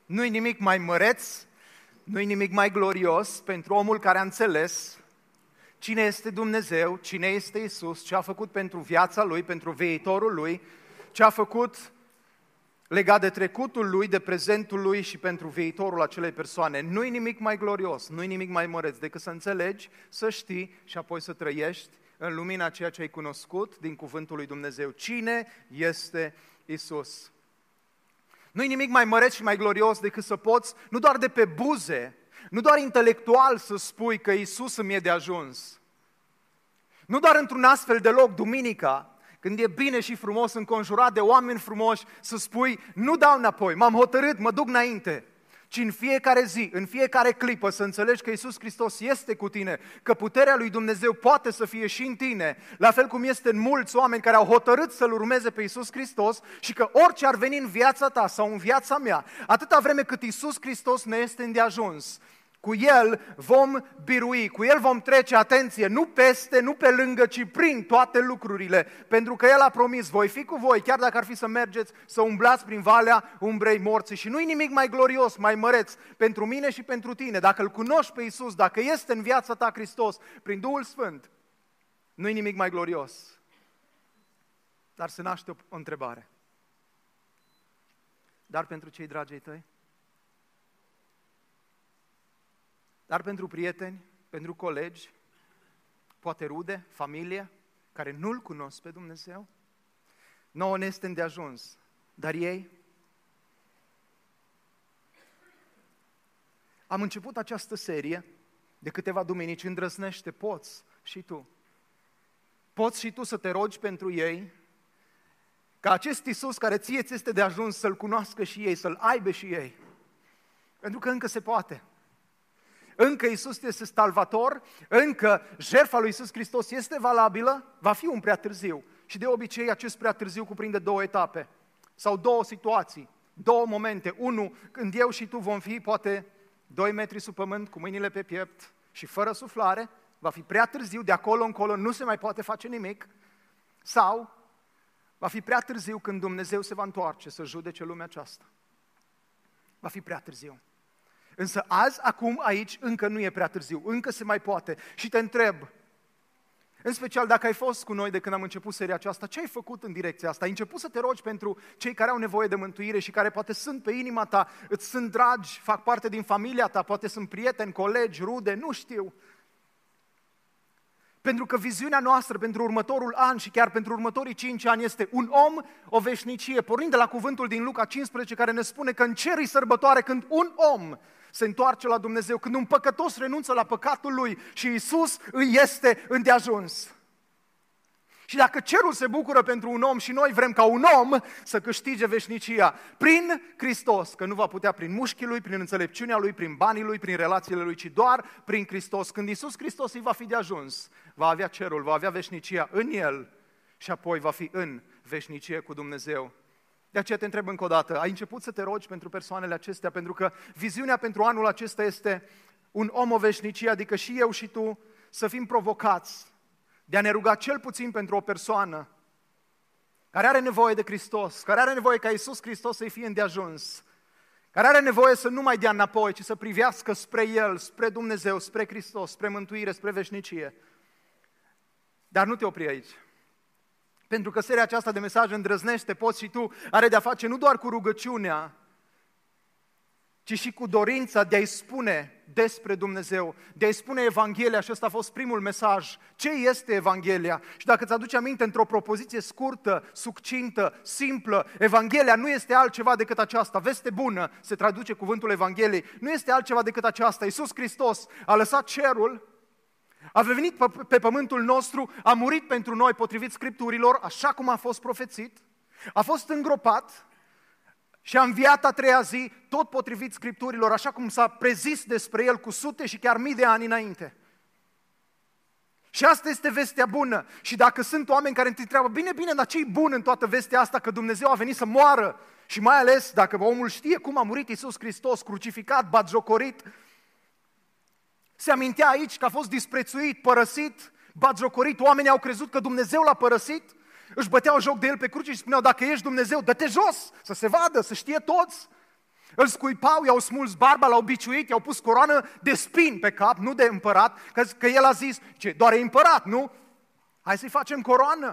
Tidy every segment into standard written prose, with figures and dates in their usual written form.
Nu-i nimic mai măreț, nu-i nimic mai glorios pentru omul care a înțeles cine este Dumnezeu, cine este Iisus, ce a făcut pentru viața lui, pentru viitorul lui, ce a făcut legat de trecutul lui, de prezentul lui și pentru viitorul acelei persoane. Nu-i nimic mai glorios, nu-i nimic mai măreț decât să înțelegi, să știi și apoi să trăiești în lumina ceea ce ai cunoscut din cuvântul lui Dumnezeu. Cine este Iisus? Nu-i nimic mai măreț și mai glorios decât să poți, nu doar de pe buze, nu doar intelectual să spui că Iisus îmi e de ajuns. Nu doar într-un astfel de loc, duminica, când e bine și frumos înconjurat de oameni frumoși, să spui, nu dau înapoi, m-am hotărât, mă duc înainte. Ci în fiecare zi, în fiecare clipă să înțelegi că Iisus Hristos este cu tine, că puterea lui Dumnezeu poate să fie și în tine, la fel cum este în mulți oameni care au hotărât să-L urmeze pe Iisus Hristos și că orice ar veni în viața ta sau în viața mea, atâta vreme cât Iisus Hristos ne este îndeajuns, cu El vom birui, cu El vom trece, atenție, nu peste, nu pe lângă, ci prin toate lucrurile, pentru că El a promis, voi fi cu voi, chiar dacă ar fi să mergeți, să umblați prin valea umbrei morții. Și nu-i nimic mai glorios, mai măreț pentru mine și pentru tine, dacă Îl cunoști pe Iisus, dacă este în viața ta Hristos, prin Duhul Sfânt, nu-i nimic mai glorios. Dar se naște o întrebare. Dar pentru cei dragi ai tăi? Dar pentru prieteni, pentru colegi, poate rude, familie, care nu-L cunosc pe Dumnezeu, nouă ne este îndeajuns, dar ei? Am început această serie de câteva duminici, îndrăznește, poți și tu. Poți și tu să te rogi pentru ei, ca acest Iisus care ție ți este de ajuns să-L cunoască și ei, să-L aibă și ei. Pentru că încă se poate. Încă Iisus este salvator, încă jertfa lui Iisus Hristos este valabilă, va fi un prea târziu. Și de obicei acest prea târziu cuprinde două etape sau două situații, două momente. Unu, când eu și tu vom fi poate 2 metri sub pământ, cu mâinile pe piept și fără suflare, va fi prea târziu, de acolo încolo nu se mai poate face nimic. Sau va fi prea târziu când Dumnezeu se va întoarce să judece lumea aceasta. Va fi prea târziu. Însă azi, acum, aici, încă nu e prea târziu, încă se mai poate. Și te întreb, în special dacă ai fost cu noi de când am început seria aceasta, ce ai făcut în direcția asta? Ai început să te rogi pentru cei care au nevoie de mântuire și care poate sunt pe inima ta, îți sunt dragi, fac parte din familia ta, poate sunt prieteni, colegi, rude, nu știu. Pentru că viziunea noastră pentru următorul an și chiar pentru următorii 5 ani este un om, o veșnicie, pornind de la cuvântul din Luca 15 care ne spune că în cer e sărbătoare când un om se întoarce la Dumnezeu, când un păcătos renunță la păcatul lui și Iisus îi este îndeajuns. Și dacă cerul se bucură pentru un om și noi vrem ca un om să câștige veșnicia prin Hristos, că nu va putea prin mușchii lui, prin înțelepciunea lui, prin banii lui, prin relațiile lui, ci doar prin Hristos. Când Iisus Hristos îi va fi de ajuns, va avea cerul, va avea veșnicia în El și apoi va fi în veșnicie cu Dumnezeu. De aceea te întreb încă o dată, ai început să te rogi pentru persoanele acestea? Pentru că viziunea pentru anul acesta este un om, o veșnicie, adică și eu și tu să fim provocați de a ne ruga cel puțin pentru o persoană care are nevoie de Hristos, care are nevoie ca Iisus Hristos să-i fie îndeajuns, care are nevoie să nu mai dea înapoi, ci să privească spre El, spre Dumnezeu, spre Hristos, spre mântuire, spre veșnicie. Dar nu te opri aici. Pentru că seria aceasta de mesaje îndrăznește, poți și tu, are de-a face nu doar cu rugăciunea, ci și cu dorința de a-i spune despre Dumnezeu, de a-i spune Evanghelia, și ăsta a fost primul mesaj. Ce este Evanghelia? Și dacă îți aduci aminte, într-o propoziție scurtă, succintă, simplă, Evanghelia nu este altceva decât aceasta. Veste bună, se traduce cuvântul Evangheliei, nu este altceva decât aceasta. Iisus Hristos a lăsat cerul, a venit pe pământul nostru, a murit pentru noi potrivit Scripturilor, așa cum a fost profețit, a fost îngropat și a înviat a treia zi, tot potrivit Scripturilor, așa cum s-a prezis despre El cu sute și chiar mii de ani înainte. Și asta este vestea bună. Și dacă sunt oameni care te întreabă, bine, dar ce-i bun în toată vestea asta? Că Dumnezeu a venit să moară. Și mai ales dacă omul știe cum a murit Iisus Hristos, crucificat, batjocorit. Se amintea aici că a fost disprețuit, părăsit, batjocorit. Oamenii au crezut că Dumnezeu l-a părăsit. Își băteau joc de El pe cruce și spuneau, dacă ești Dumnezeu, dă-te jos, să se vadă, să știe toți. Îl scuipau, i-au smuls barba, l-au biciuit, i-au pus coroană de spini pe cap, nu de împărat, că el a zis, ce, doar e împărat, nu? Hai să-i facem coroană.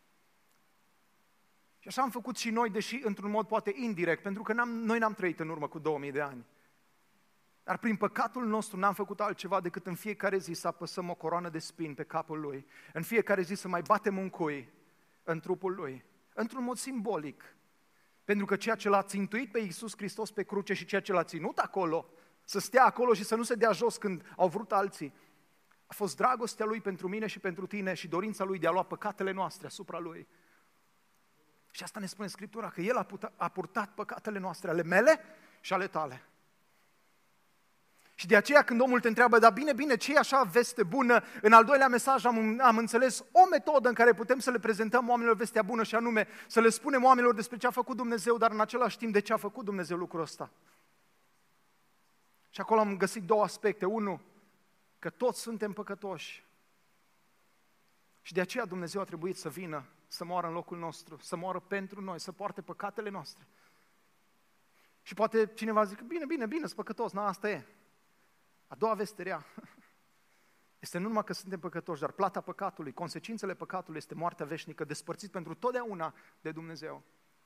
Și așa am făcut și noi, deși într-un mod poate indirect, pentru că noi n-am trăit în urmă cu 2000 de ani. Dar prin păcatul nostru n-am făcut altceva decât în fiecare zi să apăsăm o coroană de spini pe capul lui, în fiecare zi să mai batem un cui în trupul lui, într-un mod simbolic. Pentru că ceea ce l-a țintuit pe Iisus Hristos pe cruce și ceea ce l-a ținut acolo, să stea acolo și să nu se dea jos când au vrut alții, a fost dragostea lui pentru mine și pentru tine și dorința lui de a lua păcatele noastre asupra lui. Și asta ne spune Scriptura, că El a purtat păcatele noastre, ale mele și ale tale. Și de aceea când omul te întreabă, dar bine, ce e așa veste bună? În al doilea mesaj am înțeles o metodă în care putem să le prezentăm oamenilor vestea bună și anume să le spunem oamenilor despre ce a făcut Dumnezeu, dar în același timp de ce a făcut Dumnezeu lucrul ăsta. Și acolo am găsit două aspecte. Unu, că toți suntem păcătoși. Și de aceea Dumnezeu a trebuit să vină, să moară în locul nostru, să moară pentru noi, să poarte păcatele noastre. Și poate cineva zice, bine, sunt păcătos, asta e. A doua veste rea este nu numai că suntem păcătoși, dar plata păcatului, consecințele păcatului este moartea veșnică, despărțit pentru totdeauna de Dumnezeu.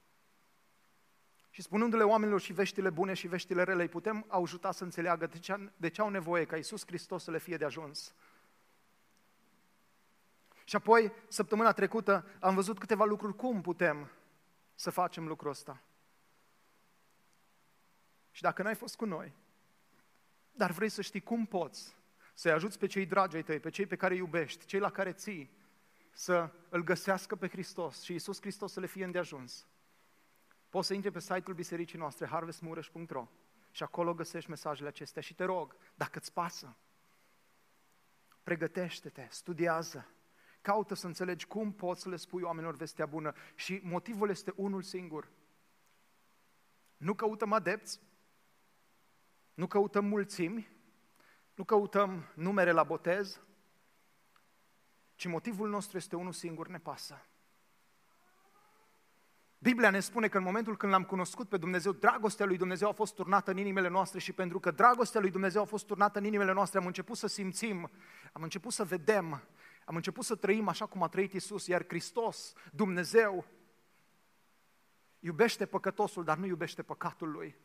Și spunându-le oamenilor și veștile bune și veștile rele, îi putem ajuta să înțeleagă de ce au nevoie ca Iisus Hristos să le fie de ajuns. Și apoi, săptămâna trecută, am văzut câteva lucruri, cum putem să facem lucrul ăsta. Și dacă n-ai fost cu noi, dar vrei să știi cum poți să-i ajuți pe cei dragi ai tăi, pe cei pe care îi iubești, cei la care ții, să îl găsească pe Hristos și Iisus Hristos să le fie îndeajuns, poți să intri pe site-ul bisericii noastre, harvestmureș.ro, și acolo găsești mesajele acestea și te rog, dacă îți pasă, pregătește-te, studiază, caută să înțelegi cum poți să le spui oamenilor vestea bună și motivul este unul singur. Nu căutăm adepți, nu căutăm mulțimi, nu căutăm numere la botez, ci motivul nostru este unul singur, ne pasă. Biblia ne spune că în momentul când l-am cunoscut pe Dumnezeu, dragostea lui Dumnezeu a fost turnată în inimile noastre și pentru că dragostea lui Dumnezeu a fost turnată în inimile noastre, am început să simțim, am început să vedem, am început să trăim așa cum a trăit Iisus, iar Hristos, Dumnezeu, iubește păcătosul, dar nu iubește păcatul lui.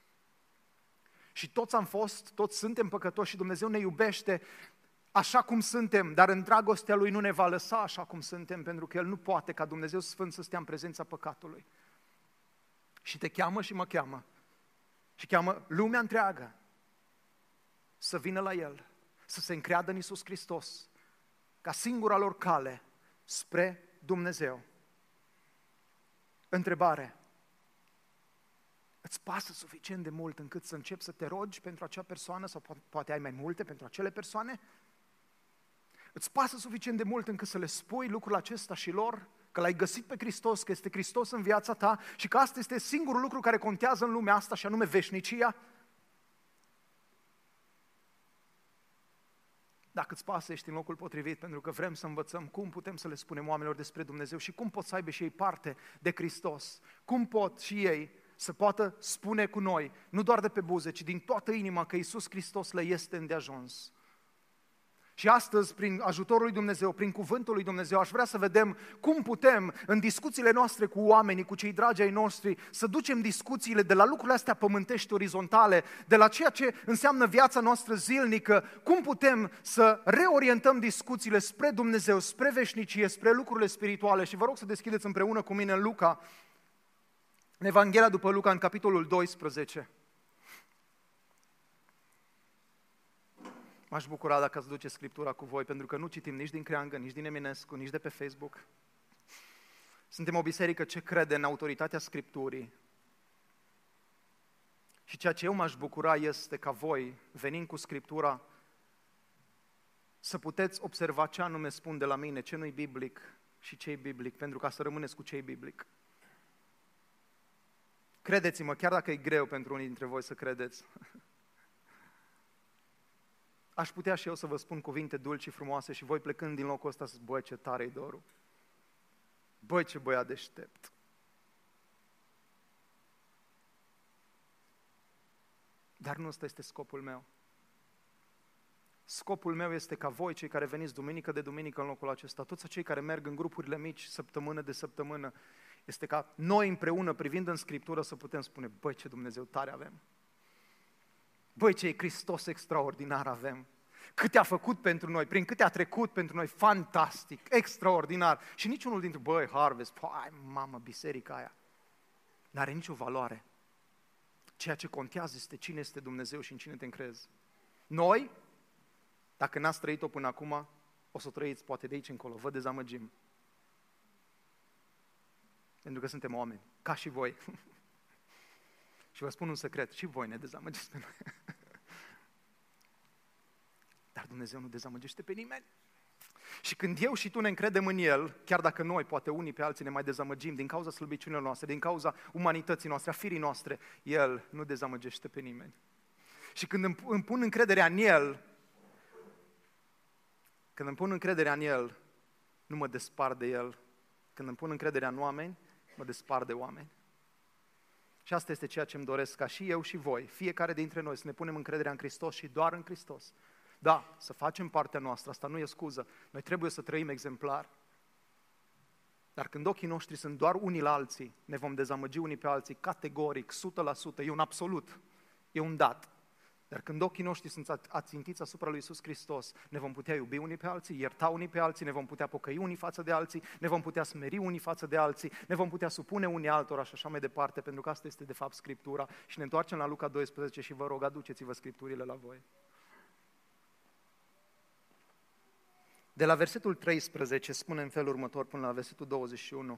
Și toți suntem păcătoși și Dumnezeu ne iubește așa cum suntem, dar în dragostea Lui nu ne va lăsa așa cum suntem, pentru că El nu poate ca Dumnezeu Sfânt să stea în prezența păcatului. Și te cheamă și mă cheamă și cheamă lumea întreagă să vină la El, să se încreadă în Iisus Hristos, ca singura lor cale spre Dumnezeu. Întrebare. Îți pasă suficient de mult încât să începi să te rogi pentru acea persoană sau poate ai mai multe pentru acele persoane? Îți pasă suficient de mult încât să le spui lucrul acesta și lor, că l-ai găsit pe Hristos, că este Hristos în viața ta și că asta este singurul lucru care contează în lumea asta și anume veșnicia? Dacă îți pasă, ești în locul potrivit, pentru că vrem să învățăm cum putem să le spunem oamenilor despre Dumnezeu și cum pot să aibă și ei parte de Hristos. Cum pot și ei să poată spune cu noi, nu doar de pe buze, ci din toată inima că Iisus Hristos le este îndeajuns. Și astăzi, prin ajutorul lui Dumnezeu, prin cuvântul lui Dumnezeu, aș vrea să vedem cum putem, în discuțiile noastre cu oamenii, cu cei dragi ai noștri, să ducem discuțiile de la lucrurile astea pământești orizontale, de la ceea ce înseamnă viața noastră zilnică, cum putem să reorientăm discuțiile spre Dumnezeu, spre veșnicie, spre lucrurile spirituale. Și vă rog să deschideți împreună cu mine în Luca, în Evanghelia după Luca, în capitolul 12. M-aș bucura dacă ați duce Scriptura cu voi, pentru că nu citim nici din Creangă, nici din Eminescu, nici de pe Facebook. Suntem o biserică ce crede în autoritatea Scripturii. Și ceea ce eu m-aș bucura este ca voi, venind cu Scriptura, să puteți observa ce anume spun de la mine, ce nu-i biblic și ce-i biblic, pentru ca să rămâneți cu ce-i biblic. Credeți-mă, chiar dacă e greu pentru unii dintre voi să credeți, aș putea și eu să vă spun cuvinte dulci și frumoase și voi plecând din locul ăsta să zic, băi, ce tare-i Doru, băi, ce băiat deștept. Dar nu ăsta este scopul meu. Scopul meu este ca voi, cei care veniți duminică de duminică în locul acesta, toți cei care merg în grupurile mici, săptămână de săptămână, este ca noi împreună, privind în Scriptură, să putem spune, băi, ce Dumnezeu tare avem! Băi, ce Hristos extraordinar avem! Câte a făcut pentru noi, prin câte a trecut pentru noi, fantastic, extraordinar. Și niciunul dintre, băi, Harvest, hai, mamă, biserica aia, n-are nicio valoare. Ceea ce contează este cine este Dumnezeu și în cine te încrezi. Noi, dacă n-ați trăit-o până acum, o să o trăiți poate de aici încolo, vă dezamăgim. Pentru că suntem oameni, ca și voi. Și vă spun un secret, și voi ne dezamăgiți pe noi. Dar Dumnezeu nu dezamăgește pe nimeni. Și când eu și tu ne încredem în El, chiar dacă noi, poate unii pe alții ne mai dezamăgim din cauza slăbiciunilor noastre, din cauza umanității noastre, a firii noastre, El nu dezamăgește pe nimeni. Și când îmi pun încrederea în El, nu mă despart de El. Când îmi pun încrederea în oameni, mă despart de oameni. Și asta este ceea ce îmi doresc ca și eu și voi, fiecare dintre noi, să ne punem încrederea în Hristos și doar în Hristos. Da, să facem partea noastră, asta nu e scuză. Noi trebuie să trăim exemplar. Dar când ochii noștri sunt doar unii la alții, ne vom dezamăgi unii pe alții categoric, 100%, e un absolut, e un dat. Dar când ochii noștri sunt ațintiți asupra lui Iisus Hristos, ne vom putea iubi unii pe alții, ierta unii pe alții, ne vom putea pocăi unii față de alții, ne vom putea smeri unii față de alții, ne vom putea supune unii altora și așa mai departe, pentru că asta este de fapt Scriptura. Și ne întoarcem la Luca 12 și vă rog, aduceți-vă Scripturile la voi. De la versetul 13 spune în felul următor până la versetul 21.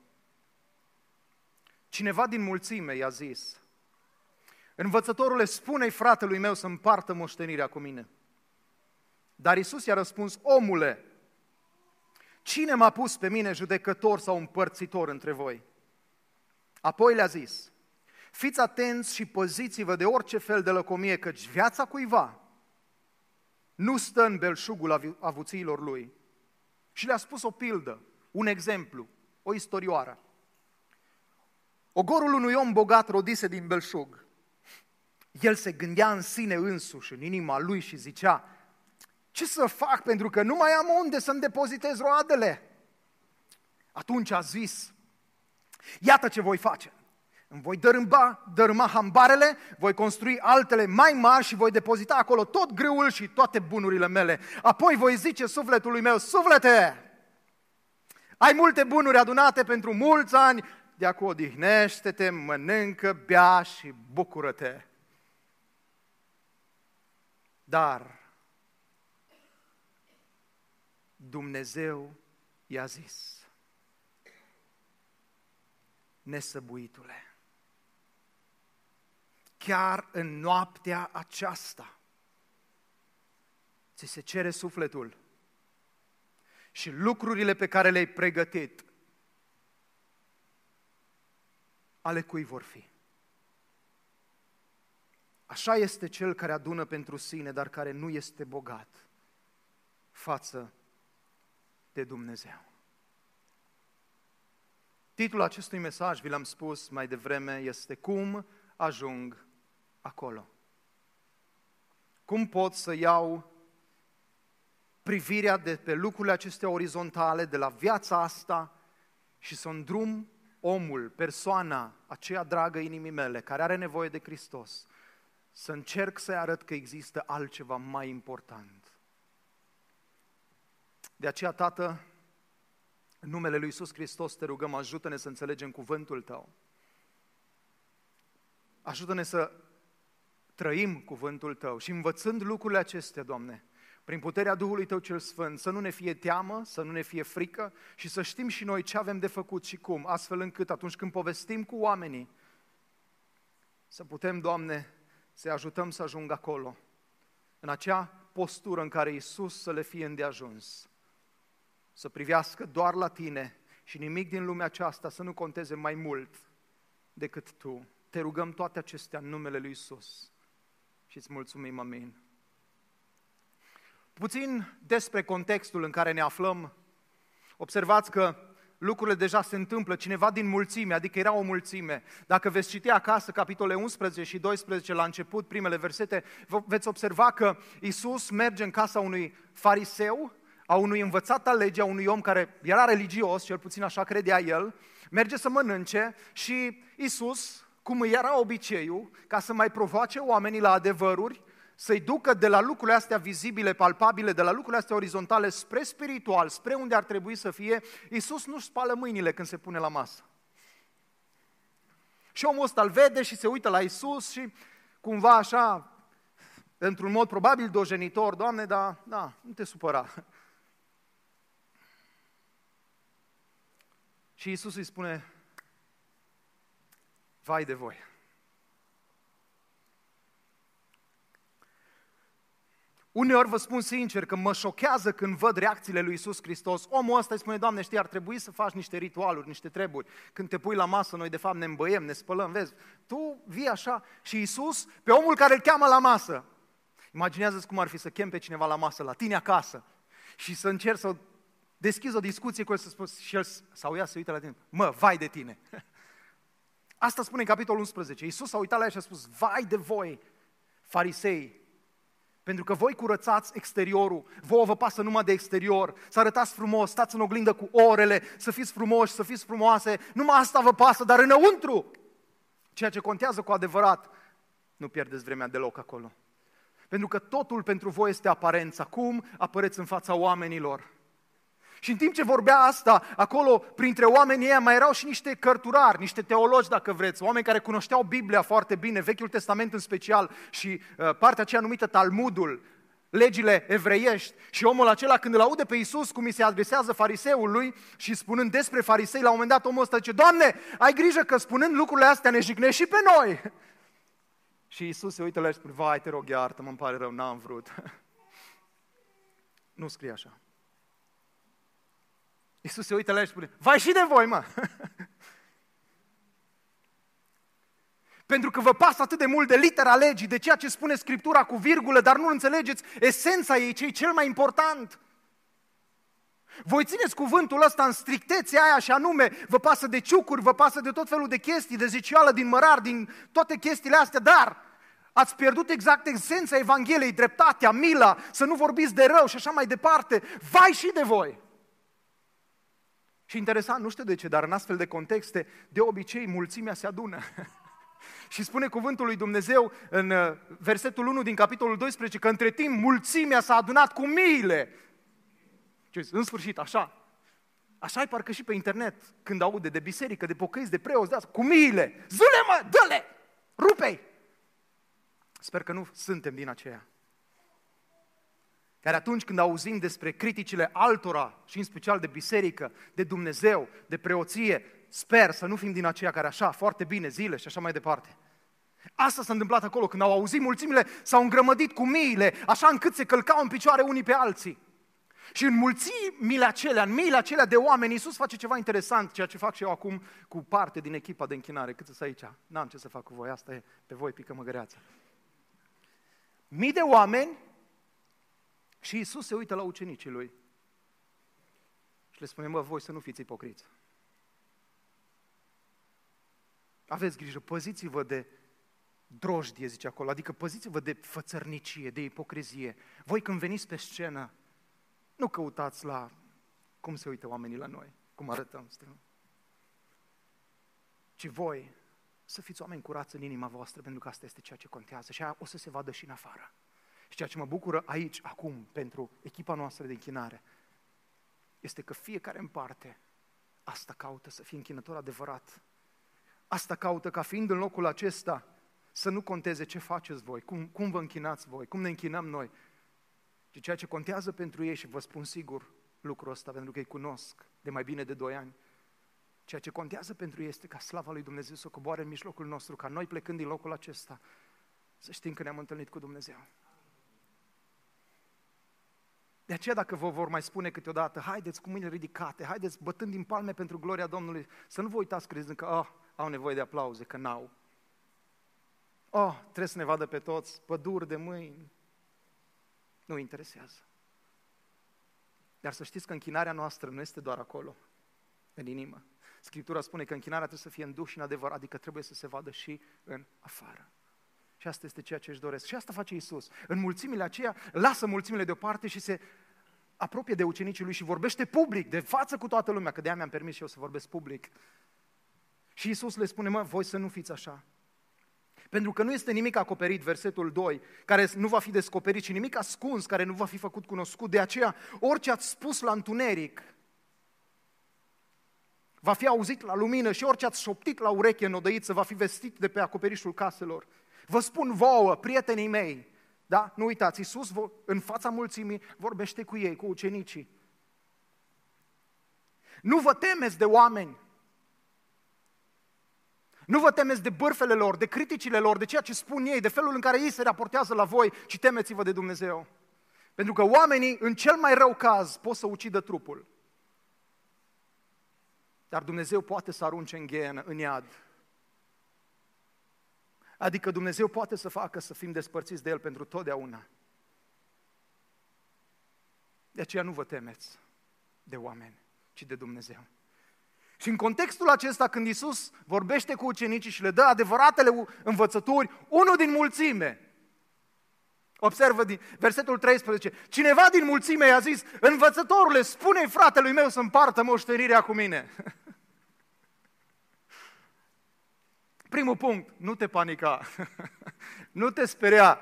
Cineva din mulțime i-a zis: învățătorule, spune-i fratelui meu să împartă moștenirea cu mine. Dar Iisus i-a răspuns: omule, cine m-a pus pe mine judecător sau împărțitor între voi? Apoi le-a zis: fiți atenți și păziți-vă de orice fel de lăcomie, căci viața cuiva nu stă în belșugul avuțiilor lui. Și le-a spus o pildă, un exemplu, o istorioară. Ogorul unui om bogat rodise din belșug. El se gândea în sine însuși, în inima lui și zicea: ce să fac pentru că nu mai am unde să-mi depozitez roadele? Atunci a zis: iată ce voi face. Îmi voi dărâma hambarele, voi construi altele mai mari și voi depozita acolo tot grâul și toate bunurile mele. Apoi voi zice sufletului meu: suflete, ai multe bunuri adunate pentru mulți ani, de acum odihnește-te, mănâncă, bea și bucură-te. Dar Dumnezeu i-a zis: nesăbuitule, chiar în noaptea aceasta ți se cere sufletul și lucrurile pe care le-ai pregătit, ale cui vor fi? Așa este cel care adună pentru sine, dar care nu este bogat față de Dumnezeu. Titlul acestui mesaj, vi l-am spus mai devreme, este Cum ajung acolo? Cum pot să iau privirea de pe lucrurile acestea orizontale, de la viața asta, și să îndrum omul, persoana aceea dragă inimii mele, care are nevoie de Hristos, să încerc să-i arăt că există altceva mai important. De aceea, Tată, în numele lui Iisus Hristos te rugăm, ajută-ne să înțelegem cuvântul Tău. Ajută-ne să trăim cuvântul Tău și învățând lucrurile acestea, Doamne, prin puterea Duhului Tău cel Sfânt, să nu ne fie teamă, să nu ne fie frică și să știm și noi ce avem de făcut și cum, astfel încât atunci când povestim cu oamenii, să putem, Doamne, să-i ajutăm să ajungă acolo, în acea postură în care Iisus să le fie îndeajuns, să privească doar la Tine și nimic din lumea aceasta să nu conteze mai mult decât Tu. Te rugăm toate acestea în numele lui Iisus și îți mulțumim, amin. Puțin despre contextul în care ne aflăm. Observați că lucrurile deja se întâmplă, cineva din mulțime, adică era o mulțime. Dacă veți citi acasă capitole 11 și 12 la început, primele versete, veți observa că Iisus merge în casa unui fariseu, a unui învățat al legii, a unui om care era religios, cel puțin așa credea el, merge să mănânce și Iisus, cum îi era obiceiul, ca să mai provoace oamenii la adevăruri, să-i ducă de la lucrurile astea vizibile, palpabile, de la lucrurile astea orizontale spre spiritual, spre unde ar trebui să fie, Iisus nu-și spală mâinile când se pune la masă. Și omul ăsta îl vede și se uită la Iisus și cumva așa, într-un mod probabil dojenitor, Doamne, dar nu te supăra. Și Iisus îi spune, vai de voi. Uneori vă spun sincer că mă șochează când văd reacțiile lui Iisus Hristos. Omul ăsta îi spune, Doamne, știi, ar trebui să faci niște ritualuri, niște treburi. Când te pui la masă, noi de fapt ne îmbăiem, ne spălăm, vezi? Tu vii așa și Iisus, pe omul care îl cheamă la masă. Imaginează-ți cum ar fi să chem pe cineva la masă, la tine acasă, și să încerci să deschizi o discuție cu el, să spui, și el sau ea se uită la tine. Mă, vai de tine! Asta spune în capitolul 11. Iisus s-a uitat la ea și a spus, vai de voi, farisei, pentru că voi curățați exteriorul, vouă vă pasă numai de exterior, să arătați frumos, stați în oglindă cu orele, să fiți frumoși, să fiți frumoase, numai asta vă pasă, dar înăuntru, ceea ce contează cu adevărat, nu pierdeți vremea deloc acolo. Pentru că totul pentru voi este aparența, cum apăreți în fața oamenilor. Și în timp ce vorbea asta, acolo, printre oamenii ăia, mai erau și niște cărturari, niște teologi, dacă vreți, oameni care cunoșteau Biblia foarte bine, Vechiul Testament în special și partea aceea numită Talmudul, legile evreiești. Și omul acela, când îl aude pe Iisus, cum îi se adresează fariseului și spunând despre farisei, la un moment dat omul ăsta zice, Doamne, ai grijă că spunând lucrurile astea ne jignești și pe noi. Și Iisus se uită la el și spune, vai, te rog, iartă-mă, îmi pare rău, n-am vrut. Nu scrie așa. Iisus se uită la el și spune, vai și de voi, mă! Pentru că vă pasă atât de mult de litera legii, de ceea ce spune Scriptura cu virgulă, dar nu înțelegeți esența ei, ce e cel mai important. Voi țineți cuvântul ăsta în strictețea aia și anume, vă pasă de ciucuri, vă pasă de tot felul de chestii, de zicioală, din mărar, din toate chestiile astea, dar ați pierdut exact esența Evangheliei, dreptatea, mila, să nu vorbiți de rău și așa mai departe. Vai și de voi! Și interesant, nu știu de ce, dar în astfel de contexte, de obicei, mulțimea se adună. Și spune cuvântul lui Dumnezeu în versetul 1 din capitolul 12 că între timp mulțimea s-a adunat cu miile. În sfârșit, așa. Așa e parcă și pe internet, când aude de biserică, de pocăiți, de preoți, de asta, cu miile. Zâle, mă, dă-le, rupe-i. Sper că nu suntem din aceea care atunci când auzim despre criticile altora, și în special de biserică, de Dumnezeu, de preoție, sper să nu fim din aceia care așa, foarte bine, zile și așa mai departe. Asta s-a întâmplat acolo, când au auzit mulțimile, s-au îngrămădit cu miile, așa încât se călcau în picioare unii pe alții. Și în mulțimile acelea, în miile acelea de oameni, Iisus face ceva interesant, ceea ce fac și eu acum cu parte din echipa de închinare. Cât sunt aici? N-am ce să fac cu voi, asta e pe voi, pică măgăreața. Mii de oameni și Iisus se uită la ucenicii lui și le spune, mă, voi să nu fiți ipocriți. Aveți grijă, păziți-vă de drojdie, zice acolo, adică păziți-vă de fățărnicie, de ipocrizie. Voi când veniți pe scenă, nu căutați la cum se uită oamenii la noi, cum arătăm, ci voi să fiți oameni curați în inima voastră, pentru că asta este ceea ce contează și aia o să se vadă și în afară. Și ceea ce mă bucură aici, acum, pentru echipa noastră de închinare, este că fiecare în parte asta caută să fie închinător adevărat. Asta caută ca fiind în locul acesta să nu conteze ce faceți voi, cum vă închinați voi, cum ne închinăm noi, ci ceea ce contează pentru ei, și vă spun sigur lucrul ăsta, pentru că îi cunosc de mai bine de 2 ani, ceea ce contează pentru ei este ca slava lui Dumnezeu să coboare în mijlocul nostru, ca noi plecând din locul acesta, să știm că ne-am întâlnit cu Dumnezeu. De aceea dacă vă vor mai spune câteodată, haideți cu mâinile ridicate, haideți bătând din palme pentru gloria Domnului, să nu vă uitați crezând că au nevoie de aplauze, că n-au. Trebuie să ne vadă pe toți, păduri de mâini. Nu interesează. Dar să știți că închinarea noastră nu este doar acolo. în inimă. Scriptura spune că închinarea trebuie să fie în duh și în adevăr, adică trebuie să se vadă și în afară. Și asta este ceea ce își doresc. Și asta face Iisus. În mulțimile aceea, lasă mulțimile deoparte și se apropie de ucenicii lui și vorbește public, de față cu toată lumea, că de-aia mi-am permis și eu să vorbesc public. Și Iisus le spune, voi să nu fiți așa. Pentru că nu este nimic acoperit, versetul 2, care nu va fi descoperit, și nimic ascuns, care nu va fi făcut cunoscut. De aceea, orice ați spus la întuneric, va fi auzit la lumină, și orice ați șoptit la ureche în odăiță va fi vestit de pe acoperișul caselor. Vă spun vouă, prietenii mei, da? Nu uitați, Iisus în fața mulțimii vorbește cu ei, cu ucenicii. Nu vă temeți de oameni. Nu vă temeți de bârfele lor, de criticile lor, de ceea ce spun ei, de felul în care ei se raportează la voi, ci temeți-vă de Dumnezeu. Pentru că oamenii, în cel mai rău caz, pot să ucidă trupul. Dar Dumnezeu poate să arunce în ghenă, în iad. Adică Dumnezeu poate să facă să fim despărțiți de El pentru totdeauna. De aceea nu vă temeți de oameni, ci de Dumnezeu. Și în contextul acesta, când Iisus vorbește cu ucenicii și le dă adevăratele învățături, unul din mulțime, observă din versetul 13, cineva din mulțime i-a zis, învățătorule, spune-i fratelui meu să împartă moștenirea cu mine. Primul punct, nu te panica, nu te speria.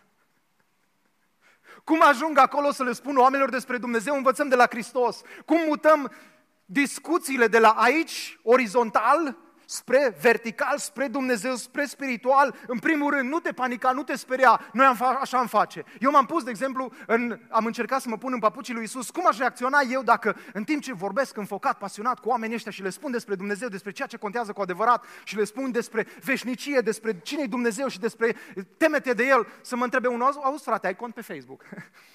Cum ajung acolo să le spun oamenilor despre Dumnezeu, învățăm de la Hristos. Cum mutăm discuțiile de la aici, orizontal, spre vertical, spre Dumnezeu, spre spiritual. În primul rând, nu te panica, nu te speria, noi așa am face. Eu m-am pus, de exemplu, am încercat să mă pun în papucii lui Iisus. Cum aș reacționa eu dacă în timp ce vorbesc înfocat, pasionat cu oamenii ăștia și le spun despre Dumnezeu, despre ceea ce contează cu adevărat și le spun despre veșnicie, despre cine-i Dumnezeu și despre temete de El, să mă întrebe unul, auzi frate, ai cont pe Facebook?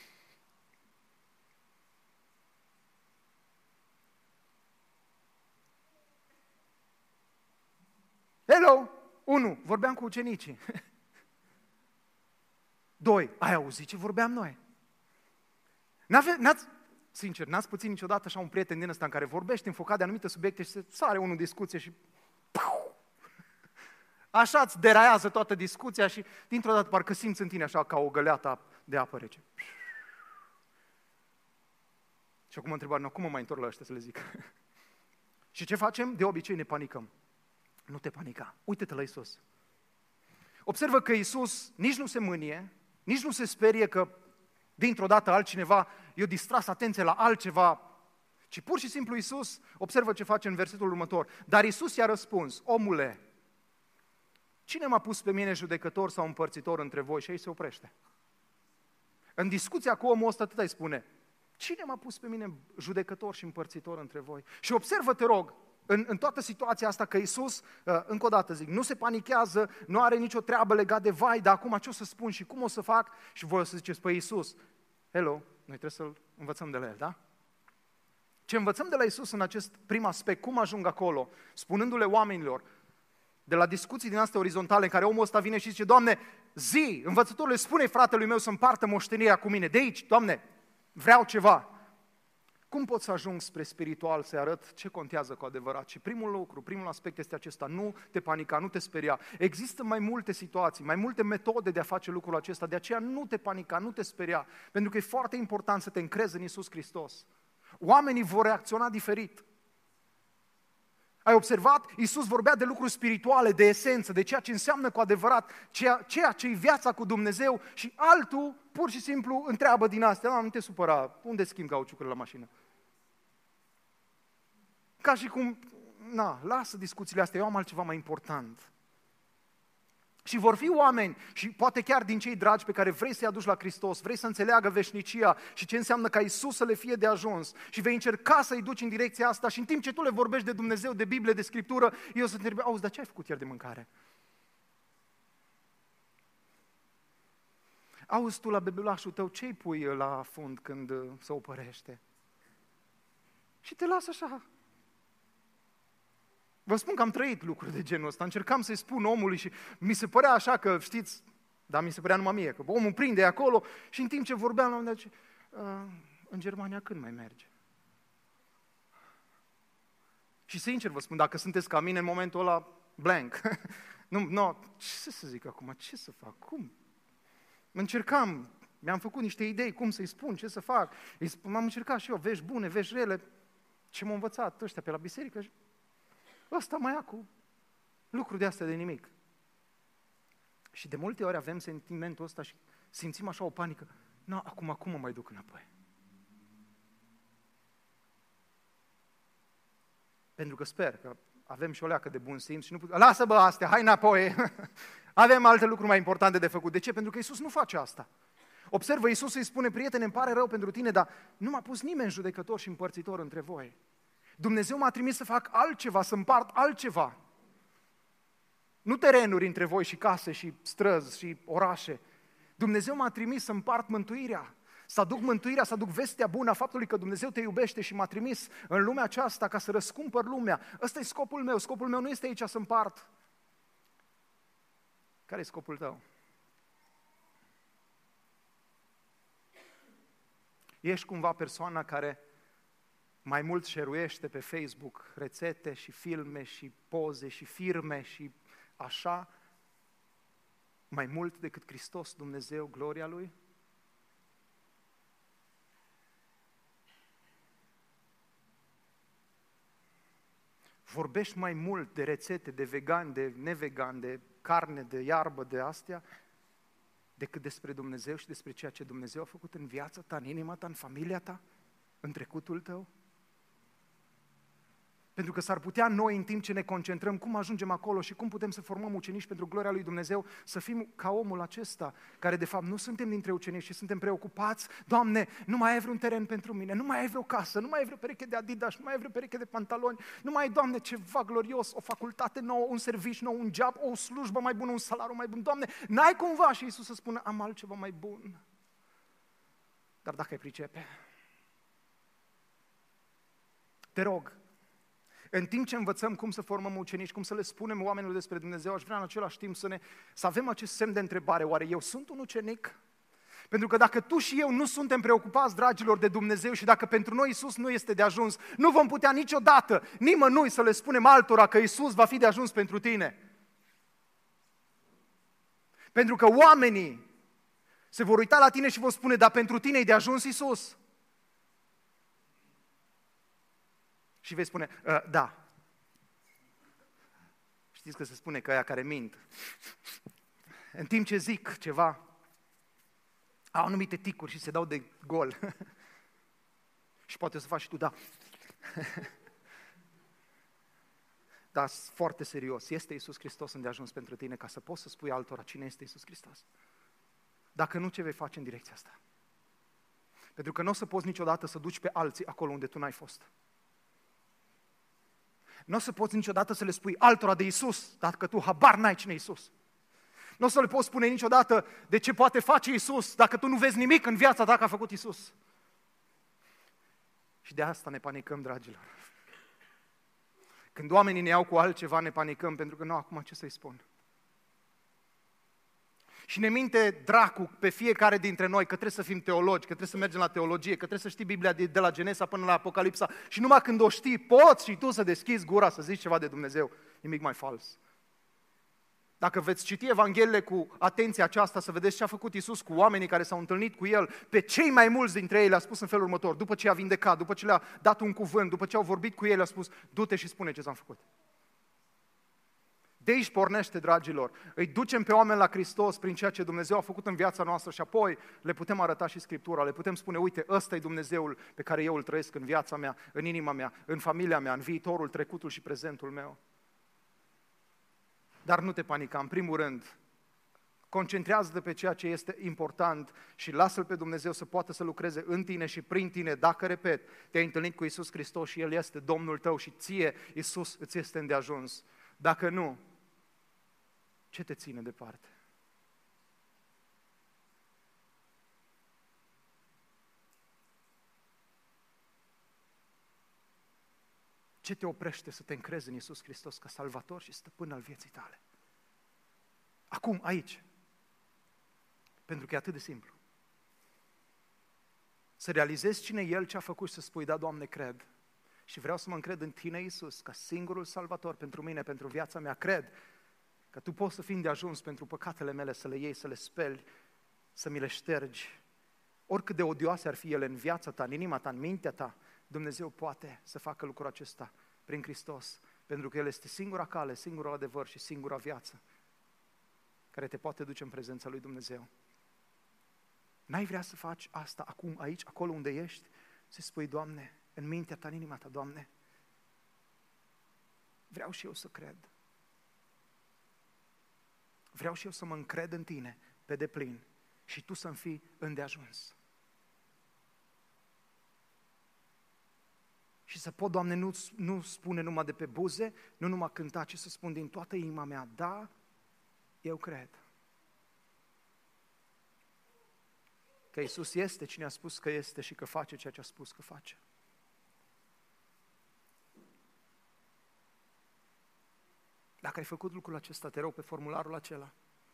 Hello! 1. Vorbeam cu ucenicii. 2. Ai auzit ce vorbeam noi? Sincer, n-ați puțin niciodată așa un prieten din ăsta în care vorbește înfocat de anumite subiecte și se sare unul în discuție și așa îți deraiază toată discuția și dintr-o dată parcă simți în tine așa ca o găleată de apă rece. Și acum mă întrebați, cum mă mai întorc la ăștia să le zic? Și ce facem? De obicei ne panicăm. Nu te panica, uite-te la Iisus. Observă că Iisus nici nu se mânie, nici nu se sperie că dintr-o dată altcineva i-a distras atenție la altceva, ci pur și simplu Iisus, observă ce face în versetul următor. Dar Iisus i-a răspuns, omule, cine m-a pus pe mine judecător sau împărțitor între voi? Și aici se oprește. În discuția cu omul ăsta atât îi spune, cine m-a pus pe mine judecător și împărțitor între voi? Și observă, te rog, în toată situația asta că Iisus, încă o dată zic, nu se panichează, nu are nicio treabă legat de vai, dar acum ce o să spun și cum o să fac? Și voi o să ziceți, păi Iisus, hello, noi trebuie să-L învățăm de la El, da? Ce învățăm de la Iisus în acest prim aspect, cum ajung acolo, spunându-le oamenilor, de la discuții din astea orizontale în care omul ăsta vine și zice, Doamne, învățătorule, spune fratelui meu să împartă moștenirea cu mine, de aici, Doamne, vreau ceva. Cum pot să ajung spre spiritual, să-i arăt ce contează cu adevărat? Și primul aspect este acesta, nu te panica, nu te speria. Există mai multe situații, mai multe metode de a face lucrul acesta, de aceea nu te panica, nu te speria, pentru că e foarte important să te încrezi în Iisus Hristos. Oamenii vor reacționa diferit. Ai observat? Iisus vorbea de lucruri spirituale, de esență, de ceea ce înseamnă cu adevărat, ceea ce e viața cu Dumnezeu și altul pur și simplu întreabă din astea, nu te supăra, unde schimb cauciucurile la mașină? Ca și cum, lasă discuțiile astea, eu am altceva mai important. Și vor fi oameni, și poate chiar din cei dragi pe care vrei să-i aduci la Hristos, vrei să înțeleagă veșnicia și ce înseamnă ca Iisus să le fie de ajuns și vei încerca să-i duci în direcția asta și în timp ce tu le vorbești de Dumnezeu, de Biblie, de Scriptură, eu să te întreb, auzi, dar ce ai făcut ieri de mâncare? Auzi tu la bebeluașul tău, ce-i pui la fund când se opărește? Și te las așa. Vă spun că am trăit lucruri de genul ăsta, încercam să-i spun omului și mi se părea așa că, știți, dar mi se părea numai mie, că omul prinde acolo și în timp ce vorbeam la un moment dat, în Germania când mai merge? Și sincer vă spun, dacă sunteți ca mine în momentul ăla, blank. Nu, ce să zic acum, ce să fac, cum? Încercam, mi-am făcut niște idei, cum să-i spun, ce să fac. M-am încercat și eu, vești bune, vești rele. Ce m-au învățat ăștia pe la biserică? Ăsta mai ia cu lucruri de astea de nimic. Și de multe ori avem sentimentul ăsta și simțim așa o panică. Acum mă mai duc înapoi. Pentru că sper că avem și o leacă de bun simț și nu putem. Lasă astea, hai înapoi. Avem alte lucruri mai importante de făcut. De ce? Pentru că Iisus nu face asta. Observă, Iisus îi spune, prietene, îmi pare rău pentru tine, dar nu m-a pus nimeni judecător și împărțitor între voi. Dumnezeu m-a trimis să fac altceva, să împart altceva. Nu terenuri între voi și case și străzi și orașe. Dumnezeu m-a trimis să împart mântuirea, să aduc mântuirea, să aduc vestea bună a faptului că Dumnezeu te iubește și m-a trimis în lumea aceasta ca să răscumpăr lumea. Ăsta e scopul meu. Scopul meu nu este aici să împart. Care e scopul tău? Ești cumva persoana care mai mult share-uiește pe Facebook rețete și filme și poze și firme și așa, mai mult decât Hristos, Dumnezeu, gloria Lui? Vorbești mai mult de rețete, de vegan, de nevegan, de carne, de iarbă, de astea, decât despre Dumnezeu și despre ceea ce Dumnezeu a făcut în viața ta, în inima ta, în familia ta, în trecutul tău? Pentru că s-ar putea noi, în timp ce ne concentrăm, cum ajungem acolo și cum putem să formăm ucenici pentru gloria lui Dumnezeu, să fim ca omul acesta, care de fapt nu suntem dintre ucenici și suntem preocupați. Doamne, nu mai ai vreun teren pentru mine, nu mai ai vreo casă, nu mai ai vreo pereche de Adidas, nu mai ai vreo pereche de pantaloni, nu mai ai, Doamne, ceva glorios, o facultate nouă, un serviciu nou, un job, o slujbă mai bună, un salariu mai bun. Doamne, n-ai cumva? Și Iisus să spună, am altceva mai bun. Dar dacă ai pricepe, te rog, în timp ce învățăm cum să formăm ucenici, cum să le spunem oamenilor despre Dumnezeu, aș vrea în același timp să avem acest semn de întrebare. Oare eu sunt un ucenic? Pentru că dacă tu și eu nu suntem preocupați, dragilor, de Dumnezeu și dacă pentru noi Iisus nu este de ajuns, nu vom putea niciodată, nimănui să le spunem altora că Iisus va fi de ajuns pentru tine. Pentru că oamenii se vor uita la tine și vor spune, dar pentru tine e de ajuns Iisus. Și vei spune, da. Știți că se spune că aia care mint, în timp ce zic ceva, au anumite ticuri și se dau de gol. Și poate o să faci și tu, da. Dar foarte serios, este Iisus Hristos îndeajuns pentru tine ca să poți să spui altora cine este Iisus Hristos? Dacă nu, ce vei face în direcția asta? Pentru că nu o să poți niciodată să duci pe alții acolo unde tu n-ai fost. Nu o să poți niciodată să le spui altora de Iisus, dacă tu habar n-ai cine e Iisus. Nu o să le poți spune niciodată de ce poate face Iisus, dacă tu nu vezi nimic în viața ta că a făcut Iisus. Și de asta ne panicăm, dragilor. Când oamenii ne iau cu altceva, ne panicăm, pentru că nu, acum ce să-i spun? Și ne minte dracu pe fiecare dintre noi că trebuie să fim teologi, că trebuie să mergem la teologie, că trebuie să știi Biblia de la Genesa până la Apocalipsa și numai când o știi, poți și tu să deschizi gura, să zici ceva de Dumnezeu. Nimic mai fals. Dacă veți citi Evangheliile cu atenția aceasta, să vedeți ce a făcut Iisus cu oamenii care s-au întâlnit cu El, pe cei mai mulți dintre ei le-a spus în felul următor, după ce a vindecat, după ce le-a dat un cuvânt, după ce au vorbit cu ei, le-a spus, du-te și spune ce ți-am făcut. De aici pornește, dragilor, îi ducem pe oameni la Hristos prin ceea ce Dumnezeu a făcut în viața noastră și apoi le putem arăta și Scriptura, le putem spune, uite, ăsta e Dumnezeul pe care eu îl trăiesc în viața mea, în inima mea, în familia mea, în viitorul, trecutul și prezentul meu. Dar nu te panica, în primul rând, concentrează-te pe ceea ce este important și lasă-L pe Dumnezeu să poată să lucreze în tine și prin tine, dacă, repet, te-ai întâlnit cu Iisus Hristos și El este Domnul tău și ție, Iisus, îți este îndeajuns. Dacă nu, ce te ține departe? Ce te oprește să te încrezi în Iisus Hristos ca salvator și stăpân al vieții tale? Acum, aici. Pentru că e atât de simplu. Să realizezi cine e El, ce a făcut și să spui, da, Doamne, cred. Și vreau să mă încred în Tine, Iisus, ca singurul salvator pentru mine, pentru viața mea. Cred că Tu poți să fii îndeajuns pentru păcatele mele, să le iei, să le speli, să mi le ștergi. Oricât de odioase ar fi ele în viața Ta, în inima Ta, în mintea Ta, Dumnezeu poate să facă lucrul acesta prin Hristos, pentru că El este singura cale, singurul adevăr și singura viață care te poate duce în prezența lui Dumnezeu. N-ai vrea să faci asta acum, aici, acolo unde ești? Să spui, Doamne, în mintea Ta, în inima Ta, Doamne, vreau și eu să cred. Vreau și eu să mă încred în Tine pe deplin și Tu să-mi fii îndeajuns. Și să pot, Doamne, nu spune numai de pe buze, nu numai cânta, ci să spun din toată inima mea, da, eu cred. Că Iisus este cine a spus că este și că face ceea ce a spus că face. Dacă ai făcut lucrul acesta, te rog pe formularul acela,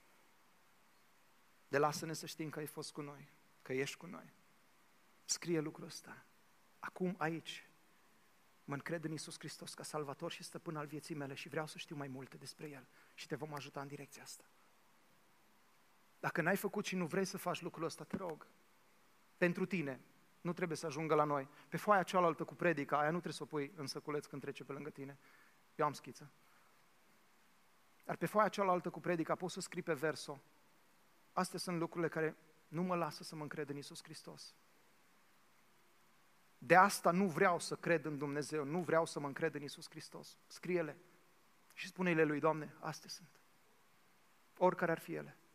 de lasă-ne să știm că ai fost cu noi, că ești cu noi. Scrie lucrul ăsta. Acum, aici, mă încred în Iisus Hristos ca Salvator și Stăpân al vieții mele și vreau să știu mai multe despre El și te vom ajuta în direcția asta. Dacă n-ai făcut și nu vrei să faci lucrul ăsta, te rog, pentru tine, nu trebuie să ajungă la noi. Pe foaia cealaltă cu predica, aia nu trebuie să o pui în săculeț când trece pe lângă tine. Eu am schiță. Dar pe foaia cealaltă cu predica poți să scrii pe verso. Astea sunt lucrurile care nu mă lasă să mă încred în Iisus Hristos. De asta nu vreau să cred în Dumnezeu, nu vreau să mă încred în Iisus Hristos. Scrie-le și spune-le lui, Doamne, astea sunt. Oricare ar fi ele.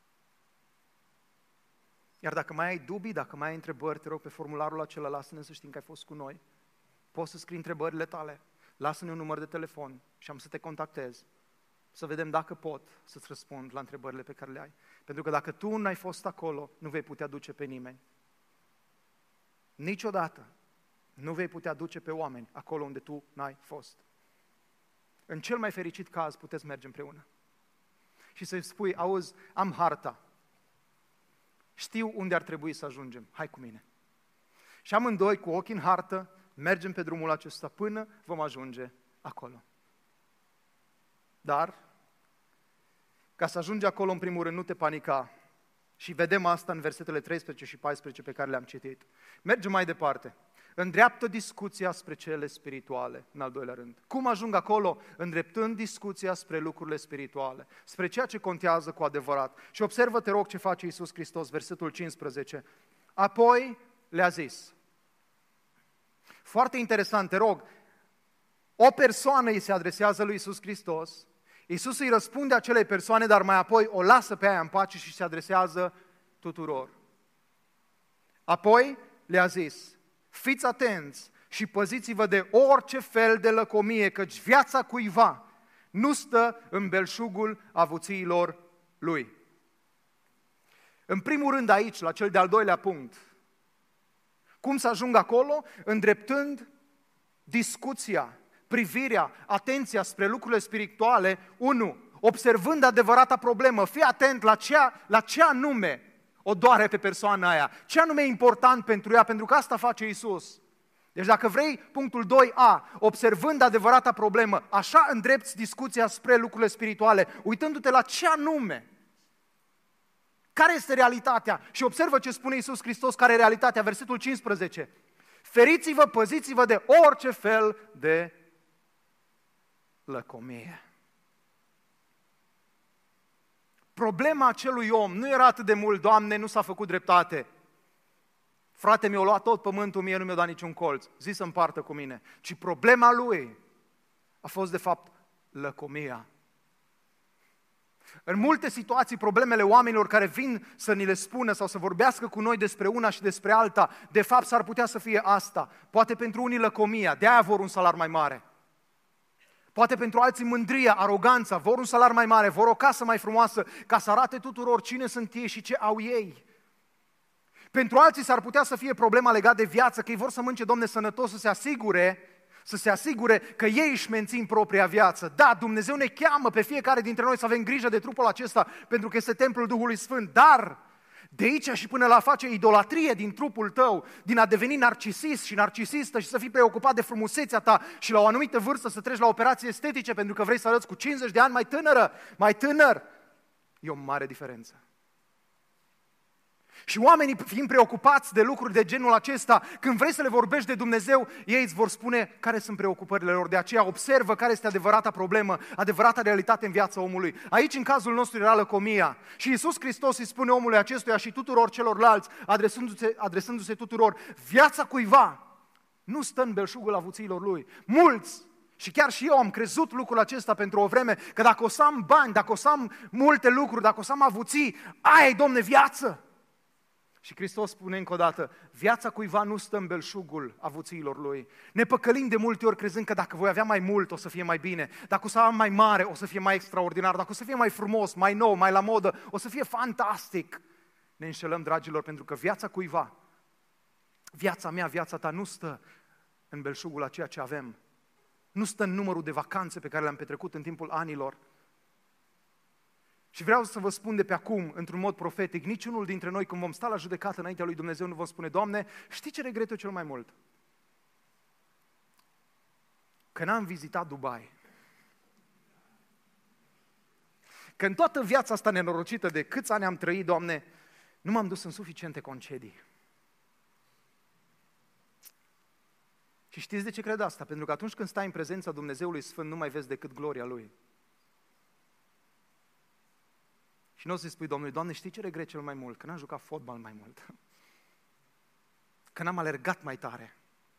Iar dacă mai ai dubii, dacă mai ai întrebări, te rog pe formularul acela, lasă-ne să știm că ai fost cu noi. Poți să scrii întrebările tale, lasă-ne un număr de telefon și am să te contactez. Să vedem dacă pot să-ți răspund la întrebările pe care le ai. Pentru că dacă tu n-ai fost acolo, nu vei putea duce pe nimeni. Niciodată nu vei putea duce pe oameni acolo unde tu n-ai fost. În cel mai fericit caz puteți merge împreună. Și să-i spui, auzi, am harta. Știu unde ar trebui să ajungem. Hai cu mine. Și amândoi, cu ochii în hartă, mergem pe drumul acesta până vom ajunge acolo. Dar, ca să ajungi acolo, în primul rând, nu te panica. Și vedem asta în versetele 13 și 14 pe care le-am citit. Mergem mai departe. Îndreaptă discuția spre cele spirituale, în al doilea rând. Cum ajung acolo? Îndreptând discuția spre lucrurile spirituale, spre ceea ce contează cu adevărat. Și observă, te rog, ce face Iisus Hristos, versetul 15. Apoi le-a zis. Foarte interesant, te rog, o persoană îi se adresează lui Iisus Hristos, Iisus îi răspunde acelei persoane, dar mai apoi o lasă pe aia în pace și se adresează tuturor. Apoi le-a zis, fiți atenți și păziți-vă de orice fel de lăcomie, căci viața cuiva nu stă în belșugul avuțiilor lui. În primul rând aici, la cel de-al doilea punct, cum să ajung acolo? Îndreptând discuția, privirea, atenția spre lucrurile spirituale, 1. Observând adevărata problemă, fii atent la ce anume o doare pe persoana aia, ce anume e important pentru ea, pentru că asta face Iisus. Deci dacă vrei, punctul 2a, observând adevărata problemă, așa îndrepți discuția spre lucrurile spirituale, uitându-te la ce anume. Care este realitatea? Și observă ce spune Iisus Hristos, care e realitatea, versetul 15. Feriți-vă, păziți-vă de orice fel de lăcomie. Problema acelui om nu era atât de mult, Doamne, nu s-a făcut dreptate. Frate, mi-a luat tot pământul, mie nu mi-a dat niciun colț. Zi să împartă cu mine. Ci problema lui a fost, de fapt, lăcomia. În multe situații, problemele oamenilor care vin să ni le spună sau să vorbească cu noi despre una și despre alta, de fapt s-ar putea să fie asta. Poate pentru unii lăcomia, de-aia vor un salar mai mare. Poate pentru alții mândria, aroganța, vor un salar mai mare, vor o casă mai frumoasă, ca să arate tuturor cine sunt ei și ce au ei. Pentru alții s-ar putea să fie problema legată de viață, că ei vor să mănânce, Domne, sănătos, să se asigure că ei își mențin propria viață. Da, Dumnezeu ne cheamă pe fiecare dintre noi să avem grijă de trupul acesta, pentru că este templul Duhului Sfânt, dar De aici și până la face idolatrie din trupul tău, din a deveni narcisist și narcisistă și să fii preocupat de frumusețea ta și la o anumită vârstă să treci la operații estetice pentru că vrei să arăți cu 50 de ani mai tânără, mai tânăr. E o mare diferență. Și oamenii fiind preocupați de lucruri de genul acesta, când vrei să le vorbești de Dumnezeu, ei îți vor spune care sunt preocupările lor. De aceea observă care este adevărata problemă, adevărata realitate în viața omului. Aici, în cazul nostru, era lăcomia. Și Iisus Hristos îi spune omului acestuia și tuturor celorlalți, adresându-se tuturor, viața cuiva nu stă în belșugul avuțiilor lui. Mulți, și chiar și eu am crezut lucrul acesta pentru o vreme, că dacă o să am bani, dacă o să am multe lucruri, dacă o să am avuții, aia e, Domne, viață! Și Hristos spune încă o dată, viața cuiva nu stă în belșugul avuțiilor lui. Ne păcălim de multe ori crezând că dacă voi avea mai mult o să fie mai bine, dacă o să am mai mare o să fie mai extraordinar, dacă o să fie mai frumos, mai nou, mai la modă, o să fie fantastic. Ne înșelăm, dragilor, pentru că viața cuiva, viața mea, viața ta nu stă în belșugul a ceea ce avem. Nu stă în numărul de vacanțe pe care le-am petrecut în timpul anilor. Și vreau să vă spun de pe acum, într-un mod profetic, niciunul dintre noi, când vom sta la judecată înaintea lui Dumnezeu, nu vom spune, Doamne, știi ce regret eu cel mai mult? Că n-am vizitat Dubai. Că în toată viața asta nenorocită de câți ani am trăit, Doamne, nu m-am dus în suficiente concedii. Și știți de ce cred asta? Pentru că atunci când stai în prezența Dumnezeului Sfânt, nu mai vezi decât gloria Lui. Și nu o să-i spui Domnului, Doamne, știi ce regret cel mai mult? Că n-am jucat fotbal mai mult. Că n-am alergat mai tare.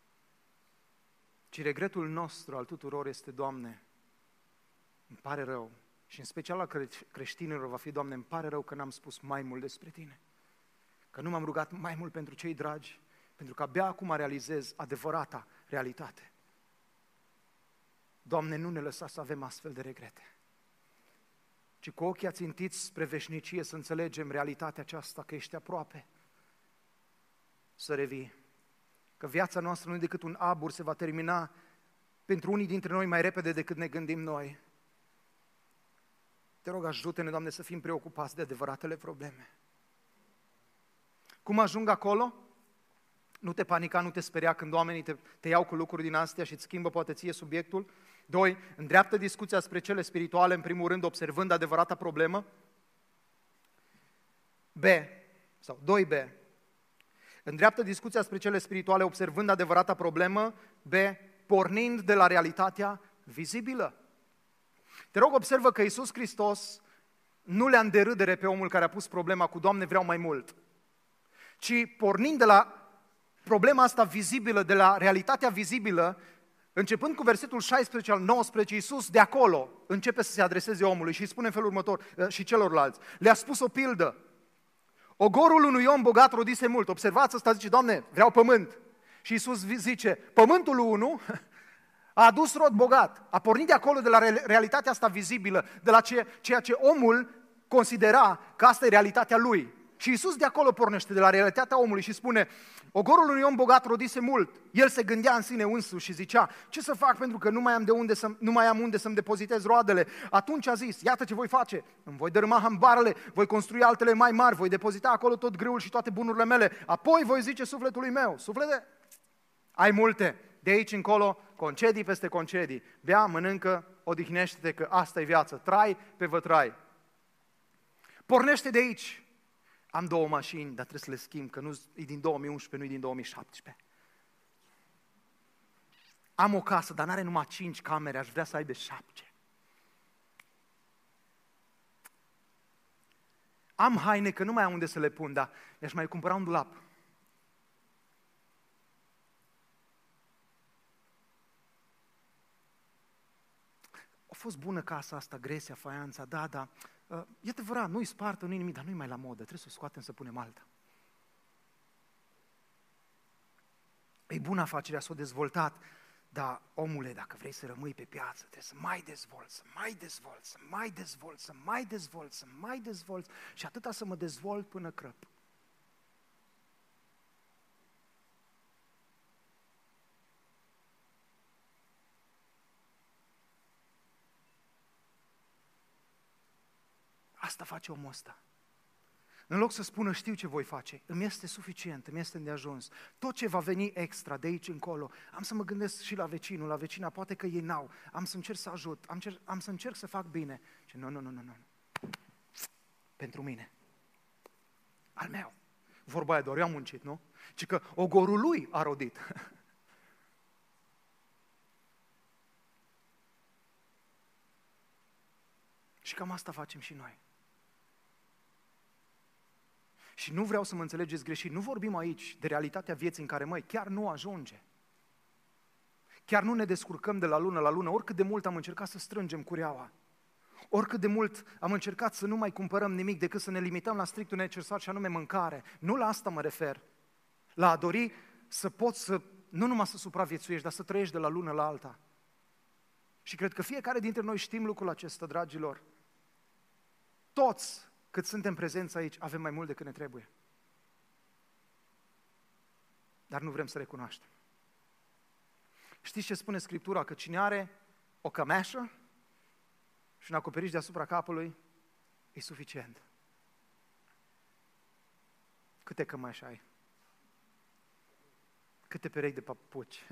Ci regretul nostru al tuturor este, Doamne, îmi pare rău. Și în special la creștinilor va fi, Doamne, îmi pare rău că n-am spus mai mult despre Tine. Că nu m-am rugat mai mult pentru cei dragi, pentru că abia acum realizez adevărata realitate. Doamne, nu ne lăsa să avem astfel de regrete, ci cu ochii ațintiți spre veșnicie să înțelegem realitatea aceasta, că ești aproape să revii, că viața noastră nu e decât un abur, se va termina pentru unii dintre noi mai repede decât ne gândim noi. Te rog, ajută-ne, Doamne, să fim preocupați de adevăratele probleme. Cum ajung acolo? Nu te panica, nu te speria când oamenii te iau cu lucruri din astea și îți schimbă poate ție subiectul. 2. Îndreaptă discuția spre cele spirituale, în primul rând, observând adevărata problemă. 2B. Îndreaptă discuția spre cele spirituale, observând adevărata problemă. B. Pornind de la realitatea vizibilă. Te rog, observă că Iisus Hristos nu le-a înderâdere pe omul care a pus problema cu Doamne, vreau mai mult, ci pornind de la problema asta vizibilă, de la realitatea vizibilă, începând cu versetul 16 al 19, Iisus de acolo începe să se adreseze omului și îi spune în felul următor și celorlalți. Le-a spus o pildă. Ogorul unui om bogat rodise mult. Observați asta, zice, Doamne, vreau pământ. Și Iisus zice, pământul unu a adus rod bogat. A pornit de acolo, de la realitatea asta vizibilă, de la ceea ce omul considera că asta e realitatea lui. Și Iisus de acolo pornește, de la realitatea omului și spune, ogorul unui om bogat rodise mult. El se gândea în sine însuși și zicea, ce să fac pentru că nu mai am unde să-mi depozitez roadele? Atunci a zis, iată ce voi face, îmi voi dărâma hambarele, voi construi altele mai mari, voi depozita acolo tot grâul și toate bunurile mele. Apoi voi zice sufletului meu, suflete, ai multe, de aici încolo concedii peste concedii, bea, mănâncă, odihnește-te că asta e viața, trai pe vătrai. Pornește de aici. Am 2 mașini, dar trebuie să le schimb, că nu e din 2011, nu e din 2017. Am o casă, dar n-are numai 5 camere, aș vrea să aibă 7. Am haine, că nu mai am unde să le pun, dar mi-aș mai cumpăra un dulap. A fost bună casa asta, gresia, faianța, da. E adevărat, nu-i spartă, nu-i nimic, dar nu-i mai la modă, trebuie să o scoatem să punem alta. E bună afacerea, s-o dezvoltat, dar omule, dacă vrei să rămâi pe piață, trebuie să mai dezvolți și atâta să mă dezvolt până crăp. Asta face omul ăsta. În loc să spună, știu ce voi face, îmi este suficient, îmi este îndeajuns. Tot ce va veni extra de aici încolo, am să mă gândesc și la vecinul, la vecina, poate că ei n-au, am să încerc să ajut, am să încerc să fac bine. Și nu. Pentru mine. Al meu. Vorba aia, doar eu am muncit, nu? Ci că ogorul lui a rodit. Și cam asta facem și noi. Și nu vreau să mă înțelegeți greșit, nu vorbim aici de realitatea vieții în care, chiar nu ajunge. Chiar nu ne descurcăm de la lună la lună, oricât de mult am încercat să strângem cureaua. Oricât de mult am încercat să nu mai cumpărăm nimic decât să ne limităm la strictul necesar și anume mâncare. Nu la asta mă refer. La a dori să poți să, nu numai să supraviețuiești, dar să trăiești de la lună la alta. Și cred că fiecare dintre noi știm lucrul acesta, dragilor. Toți, cât suntem prezenți aici, avem mai mult decât ne trebuie. Dar nu vrem să recunoaștem. Știți ce spune Scriptura? Că cine are o cămeașă și un acoperiș deasupra capului, e suficient. Câte cămăși ai? Câte perechi de papuci?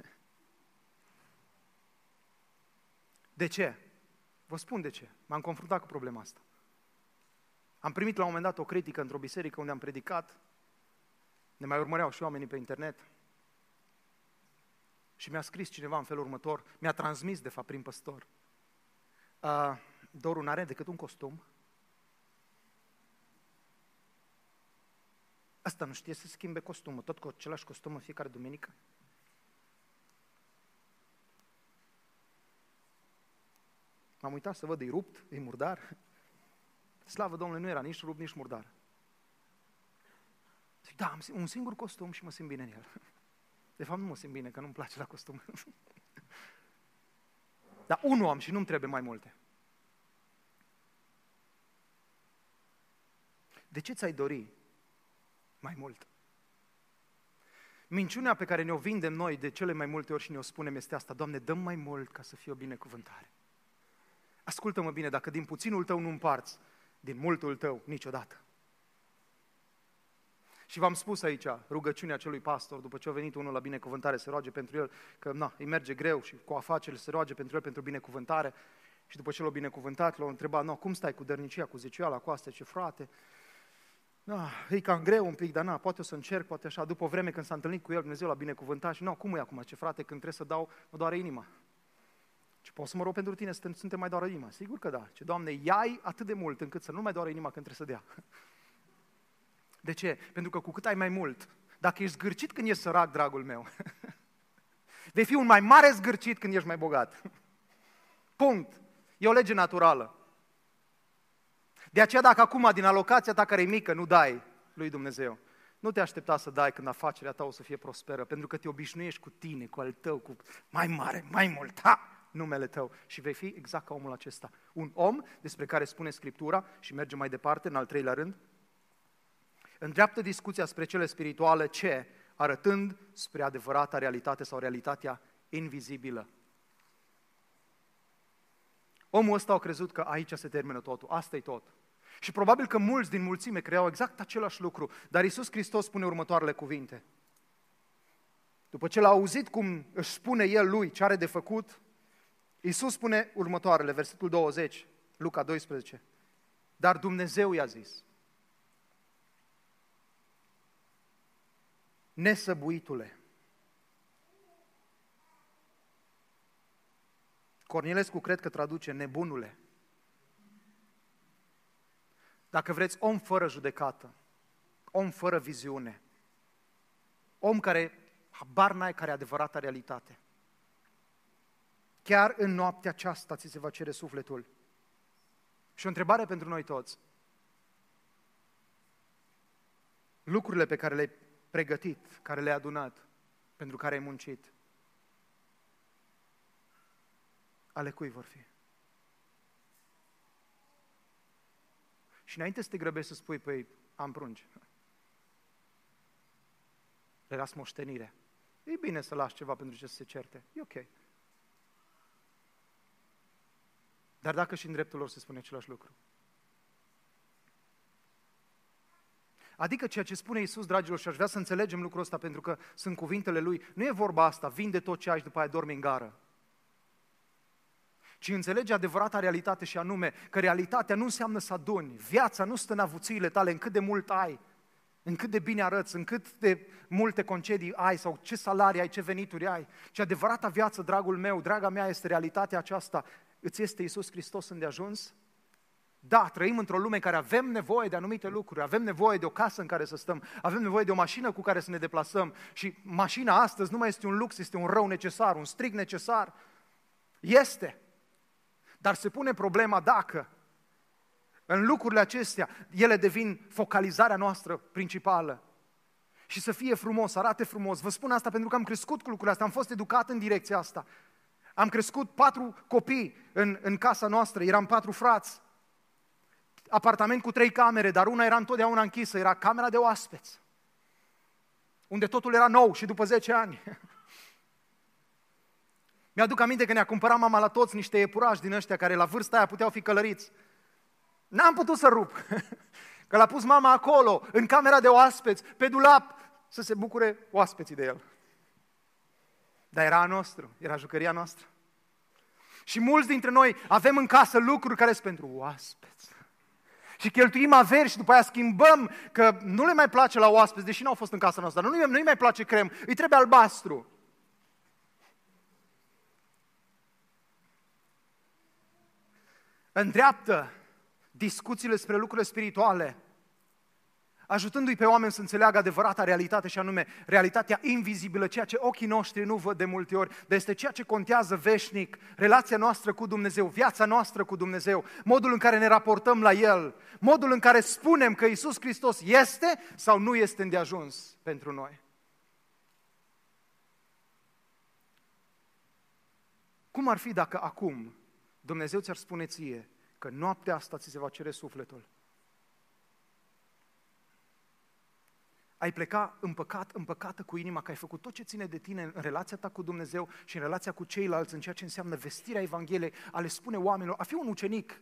De ce? Vă spun de ce. M-am confruntat cu problema asta. Am primit la un moment dat o critică într-o biserică unde am predicat. Ne mai urmăreau și oamenii pe internet. Și mi-a scris cineva în felul următor, mi-a transmis, de fapt, prin păstor. Doru n-are decât un costum. Asta nu știe să schimbe costumul, tot cu același costum în fiecare duminică. M-am uitat să văd, e rupt, e murdar. Slavă Domnului, nu era nici rupt, nici murdar. Zic, da, am un singur costum și mă simt bine în el. De fapt nu mă simt bine, că nu-mi place la costum. Dar unul am și nu-mi trebuie mai multe. De ce ți-ai dori mai mult? Minciunea pe care ne-o vindem noi de cele mai multe ori și ne-o spunem este asta: Doamne, dă mai mult ca să fie o binecuvântare. Ascultă-mă bine, dacă din puținul tău nu împarți, din multul tău niciodată. Și v-am spus aici, rugăciunea acelui pastor, după ce a venit unul la binecuvântare, se roage pentru el, că îi merge greu și cu afacerile, se roage pentru el pentru binecuvântare. Și după ce l-a binecuvântat, l-a întrebat, cum stai cu dărnicia, cu zecioala, cu astea, ce frate? E cam greu un pic, dar poate o să încerc, poate așa. După o vreme când s-a întâlnit cu el, Dumnezeu l-a binecuvântat și cum e acum, ce frate, când trebuie să dau, mă doare inima. Și pot să mă rog pentru tine să te mai doară inima? Sigur că da. Ce, Doamne, ia-i atât de mult încât să nu mai doară inima când trebuie să dea. De ce? Pentru că cu cât ai mai mult, dacă ești zgârcit când ești sărac, dragul meu, vei fi un mai mare zgârcit când ești mai bogat. Punct. E o lege naturală. De aceea dacă acum din alocația ta care e mică nu dai lui Dumnezeu, nu te aștepta să dai când afacerea ta o să fie prosperă, pentru că te obișnuiești cu tine, cu al tău, cu mai mare, mai mult, numele tău. Și vei fi exact ca omul acesta. Un om despre care spune Scriptura, și merge mai departe, în al treilea rând, îndreaptă discuția spre cele spirituale, ce? Arătând spre adevărata realitate sau realitatea invizibilă. Omul ăsta a crezut că aici se termină totul, asta e tot. Și probabil că mulți din mulțime creau exact același lucru, dar Iisus Hristos spune următoarele cuvinte. După ce l-a auzit cum își spune el lui ce are de făcut, Iisus spune următoarele, versetul 20, Luca 12. Dar Dumnezeu i-a zis: nesăbuitule. Cornilescu cred că traduce nebunule. Dacă vreți, om fără judecată, om fără viziune, om care habar n-ai care e adevărata realitate. Chiar în noaptea aceasta ți se va cere sufletul. Și o întrebare pentru noi toți. Lucrurile pe care le-ai pregătit, care le-ai adunat, pentru care ai muncit, ale cui vor fi? Și înainte să te grăbești să spui, păi, am prunci. Le las moștenire. E bine să lași ceva pentru ce să se certe. E ok. Dar dacă și în dreptul lor se spune același lucru? Adică ceea ce spune Iisus, dragilor, și aș vrea să înțelegem lucrul ăsta pentru că sunt cuvintele Lui, nu e vorba asta, vinde tot ce ai și după aia dormi în gară. Ci înțelege adevărata realitate și anume că realitatea nu înseamnă să aduni. Viața nu stă în avuțiile tale, în cât de mult ai, în cât de bine arăți, în cât de multe concedii ai sau ce salarii ai, ce venituri ai. Ci adevărata viață, dragul meu, draga mea, este realitatea aceasta. Îți este Iisus Hristos îndeajuns? Da, trăim într-o lume în care avem nevoie de anumite lucruri, avem nevoie de o casă în care să stăm, avem nevoie de o mașină cu care să ne deplasăm și mașina astăzi nu mai este un lux, este un rău necesar, un strict necesar. Este. Dar se pune problema dacă în lucrurile acestea ele devin focalizarea noastră principală. Și să fie frumos, să arate frumos. Vă spun asta pentru că am crescut cu lucrurile astea, am fost educat în direcția asta. Am crescut 4 copii în casa noastră, eram 4 frați. Apartament cu 3 camere, dar una era întotdeauna închisă, era camera de oaspeți. Unde totul era nou și după 10 ani. Mi-aduc aminte că ne-a cumpărat mama la toți niște iepurași din ăștia care la vârsta aia puteau fi călăriți. N-am putut să rup, că l-a pus mama acolo, în camera de oaspeți, pe dulap, să se bucure oaspeții de el. Dar era a nostru, era jucăria noastră. Și mulți dintre noi avem în casă lucruri care sunt pentru oaspeți. Și cheltuim averi și după aia schimbăm, că nu le mai place la oaspeți, deși n-au fost în casa noastră, nu-i mai place crem, îi trebuie albastru. Îndreaptă discuțiile despre lucrurile spirituale, ajutându-i pe oameni să înțeleagă adevărata realitate și anume realitatea invizibilă, ceea ce ochii noștri nu văd de multe ori, dar este ceea ce contează veșnic, relația noastră cu Dumnezeu, viața noastră cu Dumnezeu, modul în care ne raportăm la El, modul în care spunem că Iisus Hristos este sau nu este îndeajuns pentru noi. Cum ar fi dacă acum Dumnezeu ți-ar spune ție că noaptea asta ți se va cere sufletul? Ai pleca împăcată cu inima, că ai făcut tot ce ține de tine în relația ta cu Dumnezeu și în relația cu ceilalți, în ceea ce înseamnă vestirea Evangheliei, a le spune oamenilor, a fi un ucenic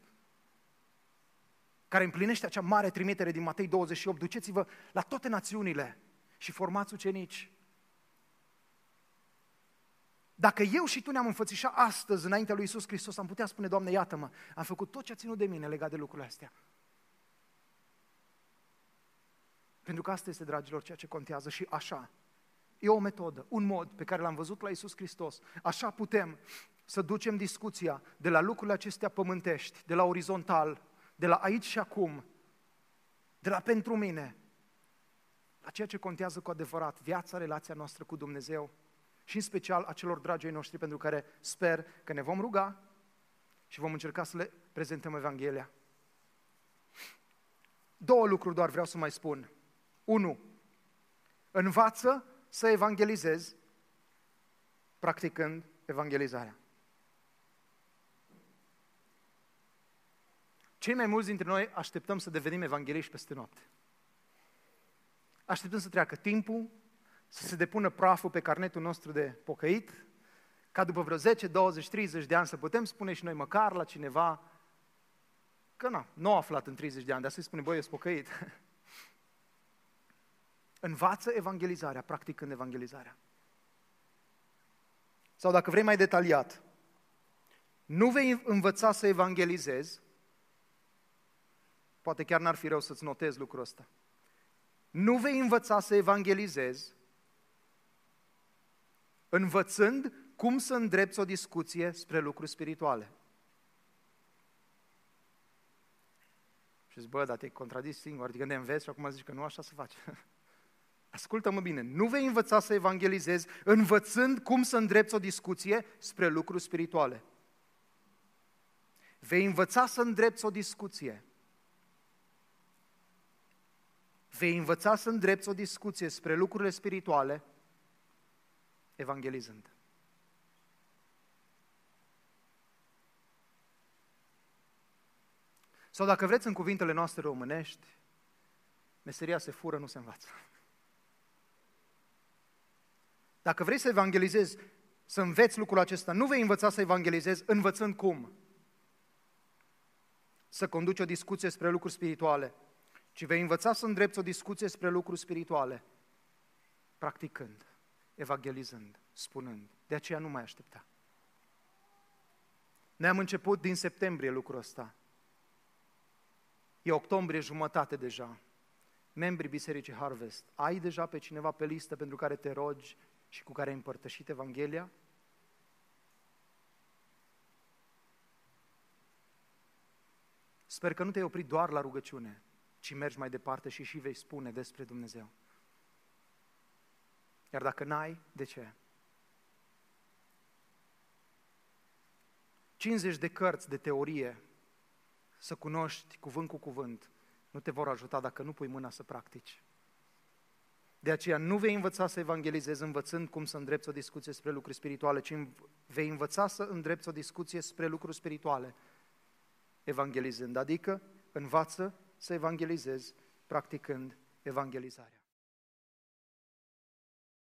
care împlinește acea mare trimitere din Matei 28, duceți-vă la toate națiunile și formați ucenici. Dacă eu și tu ne-am înfățișat astăzi înaintea lui Iisus Hristos, am putea spune, Doamne, iată-mă, am făcut tot ce a ținut de mine legat de lucrurile astea. Pentru că asta este, dragilor, ceea ce contează și așa. E o metodă, un mod pe care l-am văzut la Iisus Hristos. Așa putem să ducem discuția de la lucrurile acestea pământești, de la orizontal, de la aici și acum, de la pentru mine, la ceea ce contează cu adevărat, viața, relația noastră cu Dumnezeu și în special a celor dragi ai noștri pentru care sper că ne vom ruga și vom încerca să le prezentăm Evanghelia. 2 lucruri doar vreau să mai spun. 1. Învață să evangelizezi practicând evangelizarea. Cei mai mulți dintre noi așteptăm să devenim evangeliști peste noapte. Așteptăm să treacă timpul, să se depună praful pe carnetul nostru de pocăit, ca după vreo 10, 20, 30 de ani să putem spune și noi măcar la cineva că nu a aflat în 30 de ani, dar să-i spune, băi, eu sunt pocăit. Învață evangelizarea, practicând evangelizarea. Sau dacă vrei mai detaliat, nu vei învăța să evangelizezi, poate chiar n-ar fi rău să-ți notezi lucrul ăsta, nu vei învăța să evangelizezi învățând cum să îndrepți o discuție spre lucruri spirituale. Și zici, bă, dar te-ai contradis singur, adică ne înveți și acum zici că nu așa se face. Ascultă-mă bine, nu vei învăța să evangelizezi învățând cum să îndrepți o discuție spre lucruri spirituale. Vei învăța să îndrepți o discuție. Vei învăța să îndrepți o discuție spre lucrurile spirituale evangelizând. Sau dacă vreți în cuvintele noastre românești, meseria se fură, nu se învață. Dacă vrei să evangelizezi, să înveți lucrul acesta, nu vei învăța să evangelizezi învățând cum? Să conduci o discuție spre lucruri spirituale, ci vei învăța să îndrepți o discuție spre lucruri spirituale, practicând, evangelizând, spunând. De aceea nu mai aștepta. Noi am început din septembrie lucrul ăsta. E octombrie jumătate deja. Membrii Bisericii Harvest, ai deja pe cineva pe listă pentru care te rogi și cu care ai împărtășit Evanghelia? Sper că nu te-ai oprit doar la rugăciune, ci mergi mai departe și vei spune despre Dumnezeu. Iar dacă n-ai, de ce? 50 de cărți de teorie, să cunoști cuvânt cu cuvânt, nu te vor ajuta dacă nu pui mâna să practici. De aceea nu vei învăța să evangelizezi învățând cum să îndrepți o discuție spre lucruri spirituale, ci vei învăța să îndrepți o discuție spre lucruri spirituale, evangelizând, adică învață să evangelizezi practicând evangelizarea.